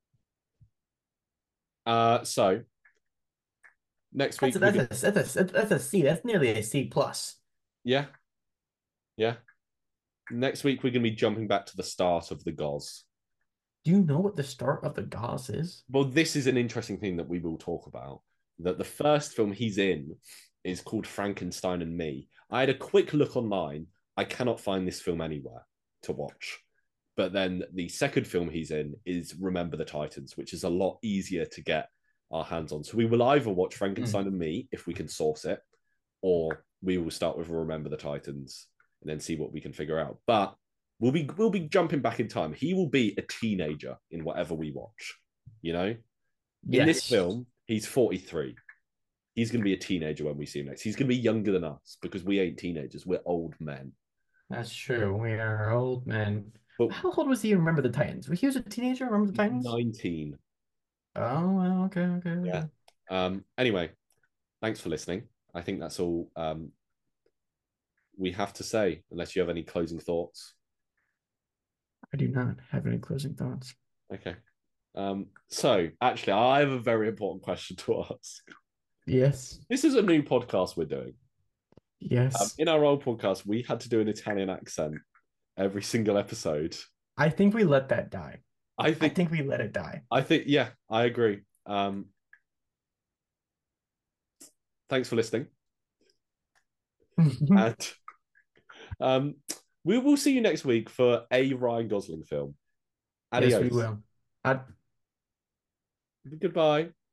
Uh, so next that's a, week we're that's gonna a that's a that's a C. That's nearly a C plus. yeah, yeah. Next week we're gonna be jumping back to the start of the Goz. Do you know what the start of the Gauss is? Well, this is an interesting thing that we will talk about. That the first film he's in is called Frankenstein and Me. I had a quick look online. I cannot find this film anywhere to watch. But then the second film he's in is Remember the Titans, which is a lot easier to get our hands on. So we will either watch Mm. Frankenstein and Me if we can source it, or we will start with Remember the Titans and then see what we can figure out. But we'll be we'll be jumping back in time. He will be a teenager in whatever we watch. You know, in this Yes, film, he's forty-three. He's going to be a teenager when we see him next. He's going to be younger than us because we ain't teenagers. We're old men. that's true. We are old men. But How old was he? in Remember the Titans? He was a teenager. Remember the he's Titans? nineteen. Oh, well, okay, okay, Yeah. okay. Um, anyway, thanks for listening. I think that's all um, we have to say, unless you have any closing thoughts. I do not have any closing thoughts. Okay. Um, so, actually, I have a very important question to ask. Yes, This is a new podcast we're doing. Um, yes. in our old podcast, we had to do an Italian accent every single episode. I think we let that die. I I think, think we let it die. I think, yeah, I agree. Um, thanks for listening. And um, we will see you next week for a Ryan Gosling film. Yes, we Adios. will. I Goodbye.